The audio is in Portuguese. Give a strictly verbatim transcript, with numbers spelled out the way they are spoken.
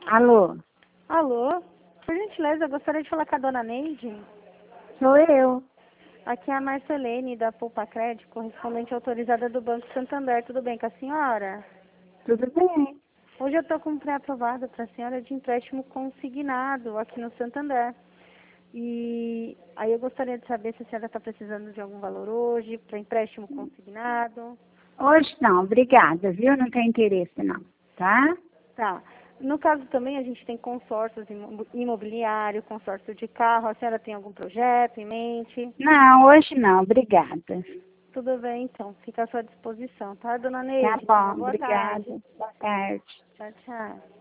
Alô? Alô? Por gentileza, eu gostaria de falar com a dona Neide. Sou eu. Aqui é a Marcelene, da Poupa Crédito, correspondente autorizada do Banco Santander. Tudo bem com a senhora? Tudo bem? Hoje eu estou com um pré-aprovado para a senhora de empréstimo consignado aqui no Santander. E aí eu gostaria de saber se a senhora está precisando de algum valor hoje para empréstimo consignado. Hoje não, obrigada, viu? Não tem interesse não, tá? Tá. No caso também a gente tem consórcios imo- imobiliário, consórcio de carro. A senhora tem algum projeto em mente? Não, hoje não, obrigada. Tudo bem, então. Fica à sua disposição, tá, dona Tá Neide? Uma bom, boa tarde. obrigada. Boa tarde. Tchau, tchau.